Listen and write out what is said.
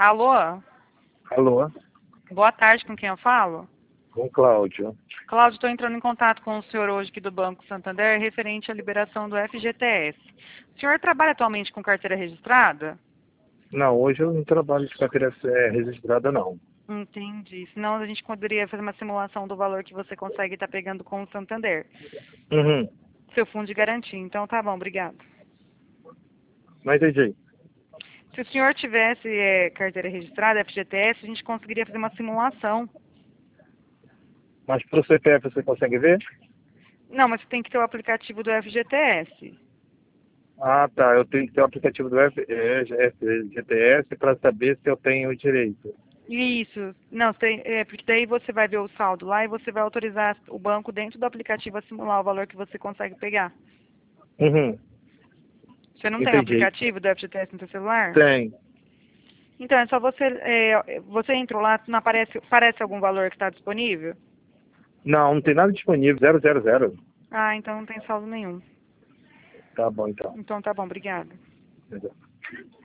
Alô? Alô, Boa tarde, com quem eu falo? com Cláudio. Cláudio, estou entrando em contato com o senhor hoje aqui do Banco Santander referente à liberação do FGTS. O senhor trabalha atualmente com carteira registrada? Não, hoje eu não trabalho de carteira registrada, não. Entendi. Senão a gente poderia fazer uma simulação do valor que você consegue estar pegando com o Santander. Uhum. Seu fundo de garantia. Então tá bom, obrigado. Não entendi. Se o senhor tivesse carteira registrada, FGTS, a gente conseguiria fazer uma simulação. Mas para o CPF você consegue ver? Não, mas você tem que ter o aplicativo do FGTS. Ah, tá. Eu tenho que ter o aplicativo do FGTS para saber se eu tenho direito. Isso. Não, porque daí você vai ver o saldo lá e você vai autorizar o banco dentro do aplicativo a simular o valor que você consegue pegar. Uhum. Você não tem o Entendi. aplicativo do FGTS no seu celular? Tem. Então, é só você... você entrou lá, não aparece algum valor que está disponível? Não, não tem nada disponível. 000. Ah, então não tem saldo nenhum. Tá bom, então. Então tá bom, obrigada. Entendeu?